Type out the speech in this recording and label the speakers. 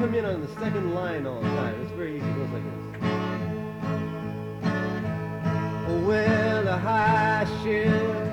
Speaker 1: come in on the second line all the time. It's very easy. It goes like this. Well, the high ship